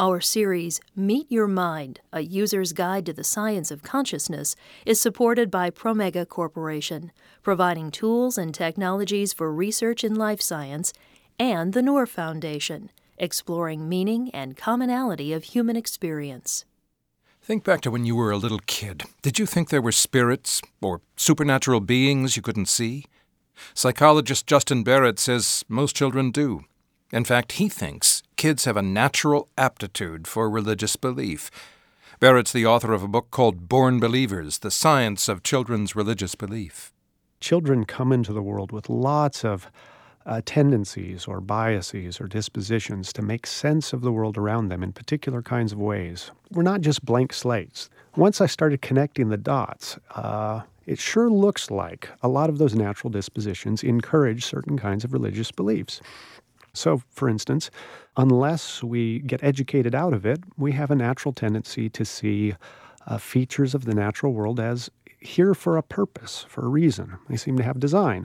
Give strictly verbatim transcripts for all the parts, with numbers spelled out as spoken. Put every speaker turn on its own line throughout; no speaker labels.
Our series, Meet Your Mind, A User's Guide to the Science of Consciousness, is supported by Promega Corporation, providing tools and technologies for research in life science, and the Noor Foundation, exploring meaning and commonality of human experience.
Think back to when you were a little kid. Did you think there were spirits or supernatural beings you couldn't see? Psychologist Justin Barrett says most children do. In fact, he thinks kids have a natural aptitude for religious belief. Barrett's the author of a book called Born Believers, The Science of Children's Religious Belief.
Children come into the world with lots of uh, tendencies or biases or dispositions to make sense of the world around them in particular kinds of ways. We're not just blank slates. Once I started connecting the dots, uh, it sure looks like a lot of those natural dispositions encourage certain kinds of religious beliefs. So, for instance, unless we get educated out of it, we have a natural tendency to see uh, features of the natural world as here for a purpose, for a reason. They seem to have design.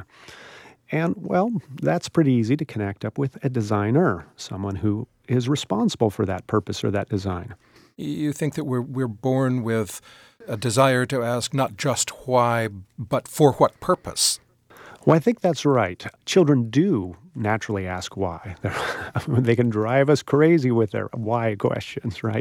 And, well, that's pretty easy to connect up with a designer, someone who is responsible for that purpose or that design.
You think that we're we're born with a desire to ask not just why, but for what purpose?
Well, I think that's right. Children do naturally ask why. They can drive us crazy with their why questions, right?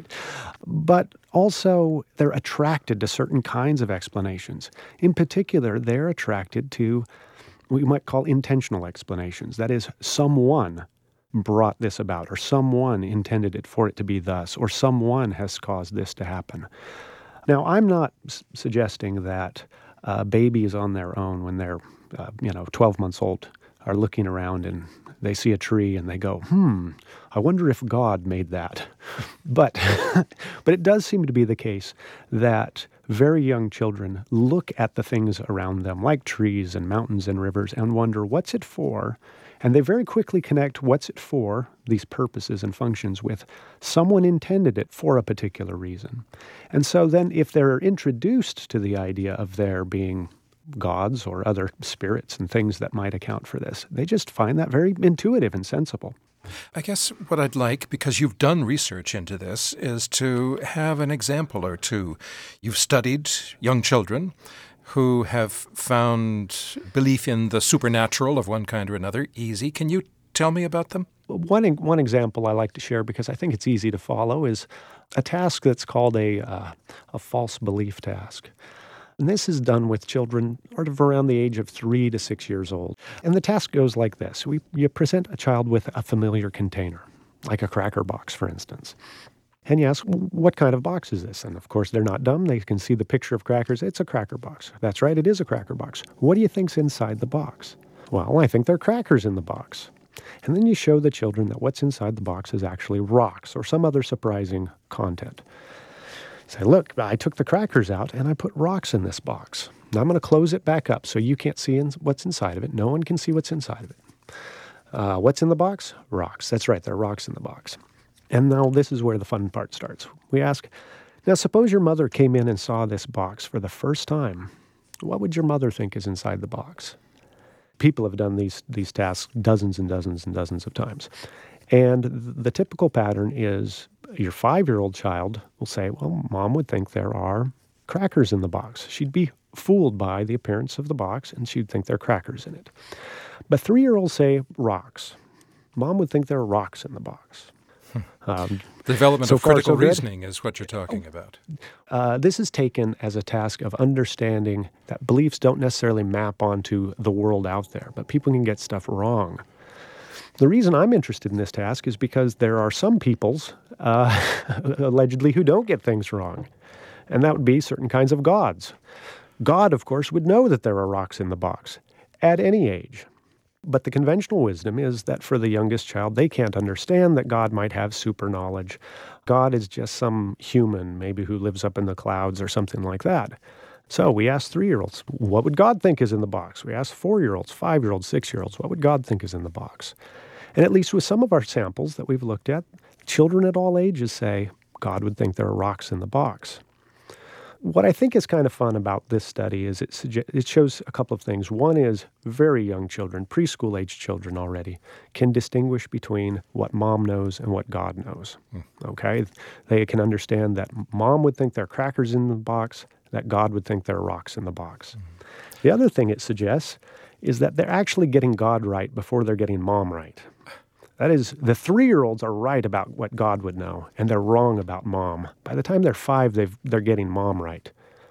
But also, they're attracted to certain kinds of explanations. In particular, they're attracted to what we might call intentional explanations. That is, someone brought this about, or someone intended it for it to be thus, or someone has caused this to happen. Now, I'm not s- suggesting that uh, babies on their own, when they're Uh, you know, twelve months old, are looking around and they see a tree and they go, hmm, I wonder if God made that. But, but it does seem to be the case that very young children look at the things around them, like trees and mountains and rivers, and wonder, what's it for? And they very quickly connect what's it for, these purposes and functions, with someone intended it for a particular reason. And so then if they're introduced to the idea of there being gods or other spirits and things that might account for this, they just find that very intuitive and sensible.
I guess what I'd like, because you've done research into this, is to have an example or two. You've studied young children who have found belief in the supernatural of one kind or another easy. Can you tell me about them?
One one example I like to share, because I think it's easy to follow, is a task that's called a uh, a false belief task. And this is done with children sort of around the age of three to six years old. And the task goes like this. We, you present a child with a familiar container, like a cracker box, for instance. And you ask, what kind of box is this? And of course, they're not dumb. They can see the picture of crackers. It's a cracker box. That's right, it is a cracker box. What do you think's inside the box? Well, I think there are crackers in the box. And then you show the children that what's inside the box is actually rocks or some other surprising content. Say, look, I took the crackers out and I put rocks in this box. Now I'm going to close it back up so you can't see in, what's inside of it. No one can see what's inside of it. Uh, what's in the box? Rocks. That's right, there are rocks in the box. And now this is where the fun part starts. We ask, now suppose your mother came in and saw this box for the first time. What would your mother think is inside the box? People have done these, these tasks dozens and dozens and dozens of times. And the typical pattern is your five-year-old child will say, well, Mom would think there are crackers in the box. She'd be fooled by the appearance of the box, and she'd think there are crackers in it. But three-year-olds say rocks. Mom would think there are rocks in the box. Um,
Development
so
of critical
far, so
reasoning is what you're talking about.
Uh, this is taken as a task of understanding that beliefs don't necessarily map onto the world out there, but people can get stuff wrong. The reason I'm interested in this task is because there are some peoples, uh, allegedly, who don't get things wrong. And that would be certain kinds of gods. God, of course, would know that there are rocks in the box at any age. But the conventional wisdom is that for the youngest child, they can't understand that God might have super knowledge. God is just some human, maybe who lives up in the clouds or something like that. So we asked three-year-olds, what would God think is in the box? We asked four-year-olds, five-year-olds, six-year-olds, what would God think is in the box? And at least with some of our samples that we've looked at, children at all ages say, God would think there are rocks in the box. What I think is kind of fun about this study is it sugge- it shows a couple of things. One is very young children, preschool-age children already, can distinguish between what mom knows and what God knows, mm. okay? They can understand that mom would think there are crackers in the box, that God would think there are rocks in the box. Mm. The other thing it suggests is that they're actually getting God right before they're getting mom right. That is, the three-year-olds are right about what God would know, and they're wrong about mom. By the time they're five, they've, they're getting mom right.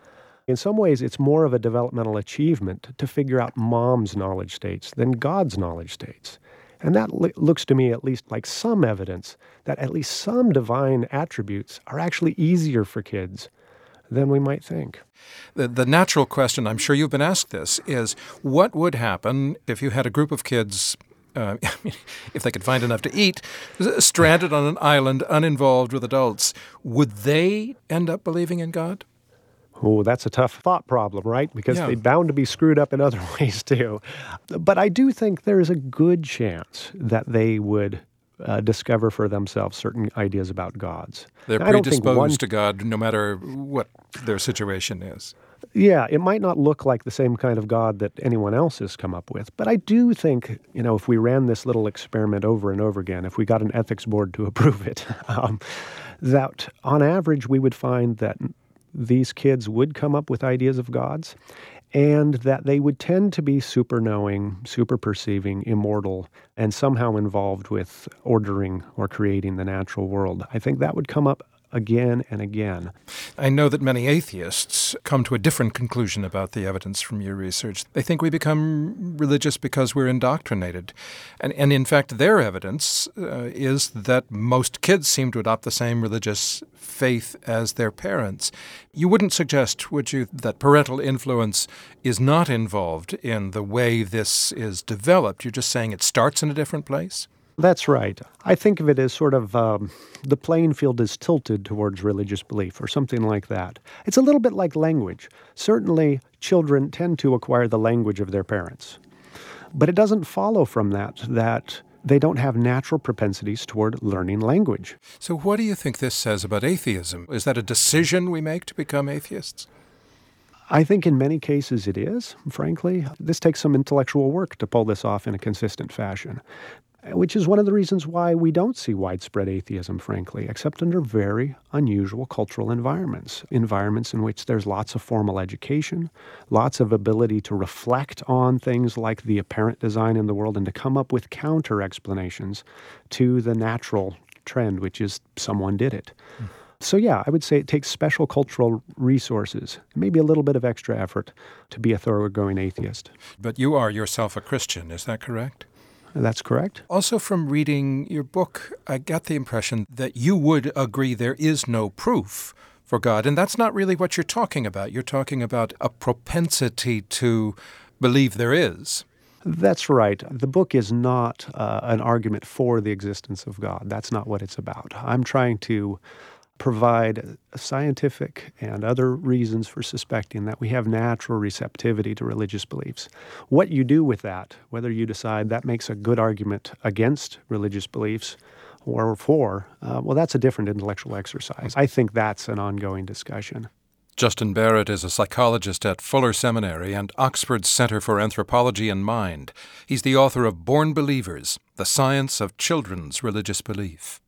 In some ways, it's more of a developmental achievement to figure out mom's knowledge states than God's knowledge states. And that li- looks to me at least like some evidence that at least some divine attributes are actually easier for kids than we might think.
The, the natural question, I'm sure you've been asked this, is what would happen if you had a group of kids, uh, I mean, if they could find enough to eat, stranded on an island, uninvolved with adults? Would they end up believing in God?
Oh, that's a tough thought problem, right? Because
Yeah.
they're bound to be screwed up in other ways, too. But I do think there is a good chance that they would uh, discover for themselves certain ideas about gods.
They're
I don't think
predisposed
one-
to God no matter what their situation is.
Yeah, it might not look like the same kind of God that anyone else has come up with, but I do think, you know, if we ran this little experiment over and over again, if we got an ethics board to approve it, um, that on average we would find that these kids would come up with ideas of gods, and that they would tend to be super knowing, super perceiving, immortal, and somehow involved with ordering or creating the natural world. I think that would come up again and again.
I know that many atheists come to a different conclusion about the evidence from your research. They think we become religious because we're indoctrinated. And, and in fact, their evidence uh, is that most kids seem to adopt the same religious faith as their parents. You wouldn't suggest, would you, that parental influence is not involved in the way this is developed? You're just saying it starts in a different place?
That's right. I think of it as sort of um, the playing field is tilted towards religious belief or something like that. It's a little bit like language. Certainly, children tend to acquire the language of their parents. But it doesn't follow from that that they don't have natural propensities toward learning language.
So what do you think this says about atheism? Is that a decision we make to become atheists?
I think in many cases it is, frankly. This takes some intellectual work to pull this off in a consistent fashion, which is one of the reasons why we don't see widespread atheism, frankly, except under very unusual cultural environments, environments in which there's lots of formal education, lots of ability to reflect on things like the apparent design in the world and to come up with counter explanations to the natural trend, which is someone did it. Mm. So yeah, I would say it takes special cultural resources, maybe a little bit of extra effort to be a thoroughgoing atheist.
But you are yourself a Christian, is that correct?
That's correct.
Also, from reading your book, I got the impression that you would agree there is no proof for God, and that's not really what you're talking about. You're talking about a propensity to believe there is.
That's right. The book is not uh, an argument for the existence of God. That's not what it's about. I'm trying to provide scientific and other reasons for suspecting that we have natural receptivity to religious beliefs. What you do with that, whether you decide that makes a good argument against religious beliefs or for, uh, well, that's a different intellectual exercise. I think that's an ongoing discussion.
Justin Barrett is a psychologist at Fuller Seminary and Oxford's Center for Anthropology and Mind. He's the author of Born Believers, The Science of Children's Religious Belief.